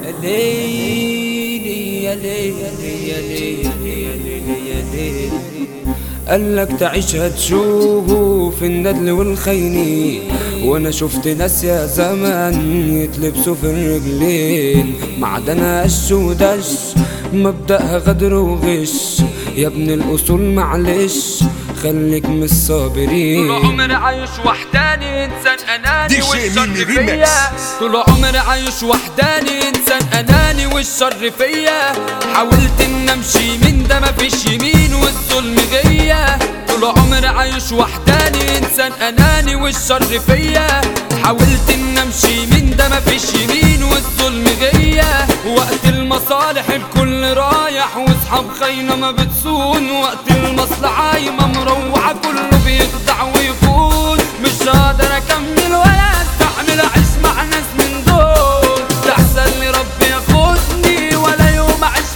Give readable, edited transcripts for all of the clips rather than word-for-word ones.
ليلي يا ليلي يا ليلي يا ليلي يا ليلي. قالك تعيشها تشوف الندل والخينين، وانا شفت ناس يا زمان يتلبسوا في الرجلين. معدنها قش ودش مبدأها غدر وغش، يا ابن الأصول معلش خليك من الصابرين. طول عمري عايش وحداني انسان اناني والشر فيا، طول عمري عايش وحداني انسان اناني والشر فيا. حاولت ان امشي من ده مفيش يمين والظلم غيا، طول عمري عايش وحداني انسان اناني والشر فيا. حاولت ان امشي من ده مفيش يمين والظلم غيا. وقت المصالح الكل رايح واصحاب خاينة ما بتصون، وقت المصلحة عايمة مروعة كله بيخدع ويخون. مش هقدر اكمل ولا استحمل اعيش مع ناس من دول، تحسن لي ربي ياخدني ولا يوم اعيش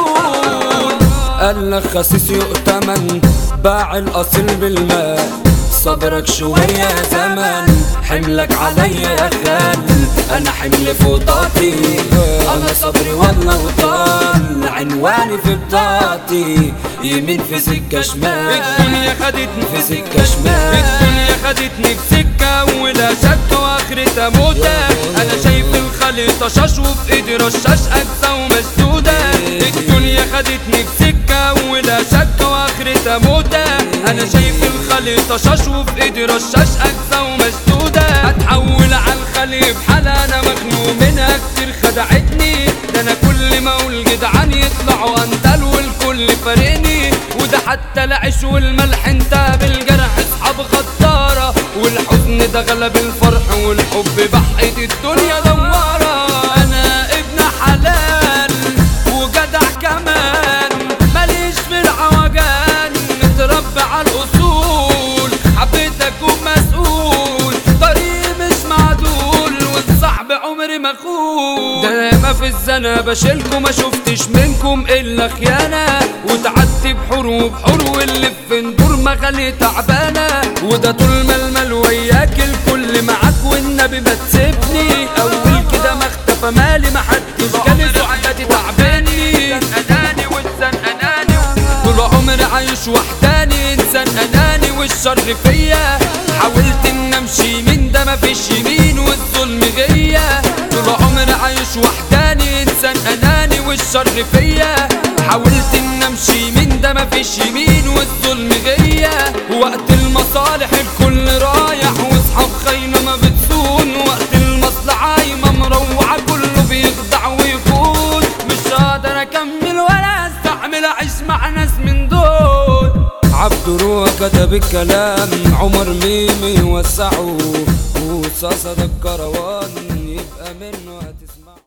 مدلول. قالك خسيس يؤتمن باع الاصيل بالمال، صبرك شوية يا زمن حملك عليا يا خال. انا حمل فوطاتي انا صبري والله وطال، عنواني في بطاقتي يمين في سكة شمال. الدنيا خدتني في سكة شمال، الدنيا خدتني في سكة ولا شك واخرتها موتة. انا شايف الخليطة شاش وفي ايدي رشاش اجزا ومشدودة. الدنيا خدتني في سكة ولا شك واخرتها موتة. انا شايف الخليطة شاش وفي ايدي رشاش اجزا ومشدودة. هتحول على الخليب حالة انا مخنوق منها كتير خدعتني. ده انا كل ما اقول جدعان يطلعوا انتل والكل فارقني. وده حتى العيش والملح انت بالجرح اصحاب غدارة، والحزن ده غلب الفرح والحب بحقت الدنيا دوارة. انا ابن حلال وجدع كمان ماليش في العوجان، متربى على الاصول حبيتك ومسؤول. طريقي مش معدول والصاحب عمري ما اخون. ده ما في الزنا بشيلكم ما شفتش منكم الا خيانة، وتعدي بحور وبحور واللي في ندور مغالي تعبانة. وده طول ما المال وياك الكل معاك والنبي ما تسيبني. اول كده ما اختفى مالي ما حدش كان سعادتي تعباني. اناني وانسان اناني، طول عمري عايش وحداني انسان اناني والشر فيا. حاولت ان امشي من ده مفيش يمين والظلم غيا، طول عمري عايش وحداني انسان اناني والشر فيا. حاولت ان امشي من ده مفيش يمين والظلم غيا. وقت المصالح الكل رايح واصحاب خاينة ما بتصون، وقت المصلحة عايمة مروعة كله بيخدع ويخون. مش هقدر اكمل ولا استحمل اعيش مع ناس من دول. عبد روح كتب الكلام عمر ميمي وسعه، وصاصة الكروان يبقى منه هتسمعه.